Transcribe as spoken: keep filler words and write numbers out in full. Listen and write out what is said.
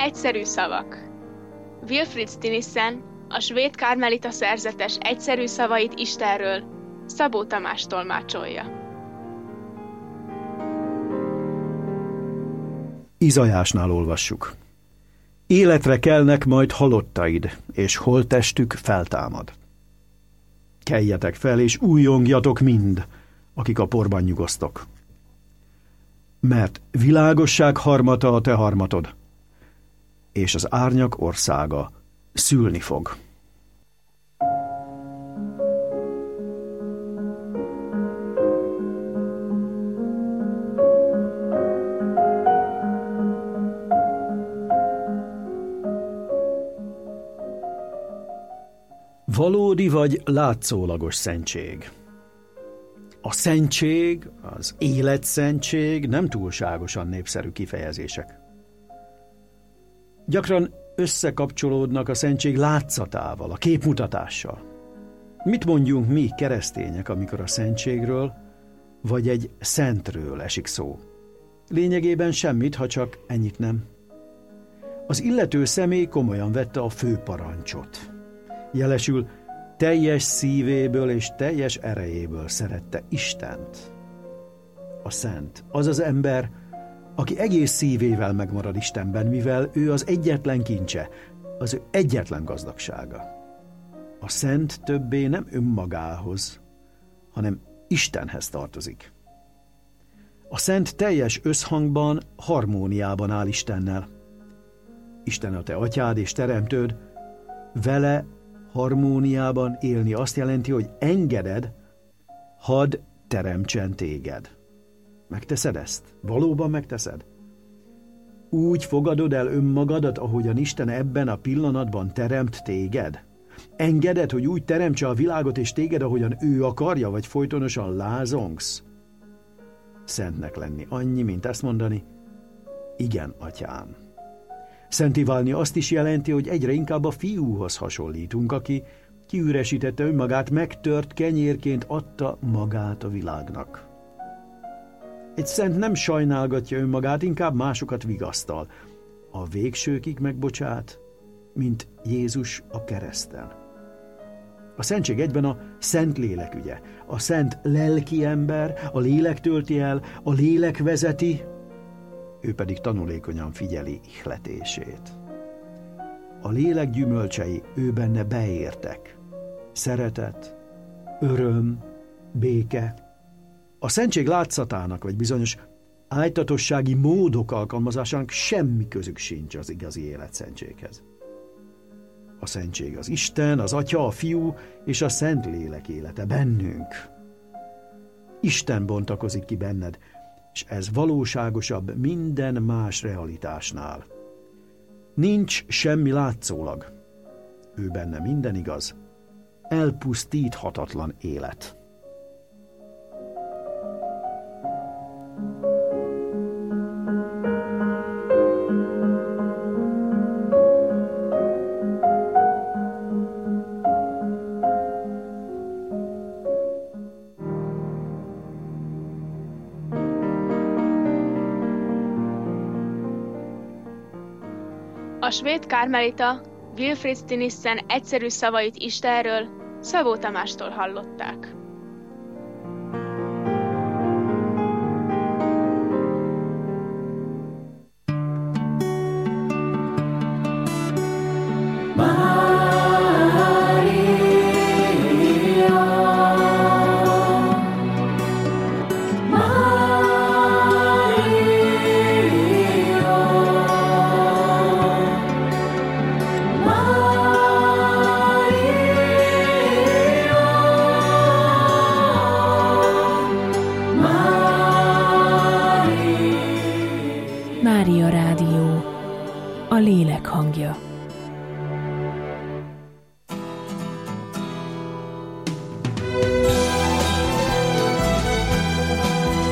Egyszerű szavak. Wilfrid Stinissen a svéd karmelita szerzetes egyszerű szavait Istenről Szabó Tamás tolmácsolja. Izajásnál olvassuk. Életre kelnek majd halottaid, és holttestük feltámad. Keljetek fel, és újjongjatok mind, akik a porban nyugosztok. Mert világosság harmata a te harmatod, és az árnyak országa szülni fog. Valódi vagy látszólagos szentség. A szentség, az életszentség nem túlságosan népszerű kifejezések. Gyakran összekapcsolódnak a szentség látszatával, a képmutatással. Mit mondjunk mi, keresztények, amikor a szentségről vagy egy szentről esik szó? Lényegében semmit, ha csak ennyit nem. Az illető személy komolyan vette a főparancsot. Jelesül teljes szívéből és teljes erejéből szerette Istent. A szent, az az ember, aki egész szívével megmarad Istenben, mivel ő az egyetlen kincse, az ő egyetlen gazdagsága. A szent többé nem önmagához, hanem Istenhez tartozik. A szent teljes összhangban, harmóniában áll Istennel. Isten a te atyád és teremtőd, vele harmóniában élni azt jelenti, hogy engeded, hadd teremtsen téged. Megteszed ezt? Valóban megteszed? Úgy fogadod el önmagadat, ahogyan Isten ebben a pillanatban teremt téged? Engeded, hogy úgy teremtse a világot és téged, ahogyan ő akarja, vagy folytonosan lázongsz? Szentnek lenni annyi, mint ezt mondani, igen, atyám. Szenté válni azt is jelenti, hogy egyre inkább a fiúhoz hasonlítunk, aki kiüresítette önmagát, megtört kenyérként adta magát a világnak. Egy szent nem sajnálgatja önmagát, inkább másokat vigasztal. A végsőkig megbocsát, mint Jézus a kereszten. A szentség egyben a szent lélek ügye. A szent lelki ember, a lélek tölti el, a lélek vezeti, ő pedig tanulékonyan figyeli ihletését. A lélek gyümölcsei ő benne beértek. Szeretet, öröm, béke. A szentség látszatának vagy bizonyos ájtatossági módok alkalmazásának semmi közük sincs az igazi életszentséghez. A szentség az Isten, az Atya, a Fiú és a Szent Lélek élete bennünk. Isten bontakozik ki benned, és ez valóságosabb minden más realitásnál. Nincs semmi látszólag. Ő benne minden igaz. Elpusztíthatatlan élet. A svéd karmelita Wilfrid Stinissen egyszerű szavait Istenről Szabó Tamástól hallották. Mária Rádió, a lélek hangja.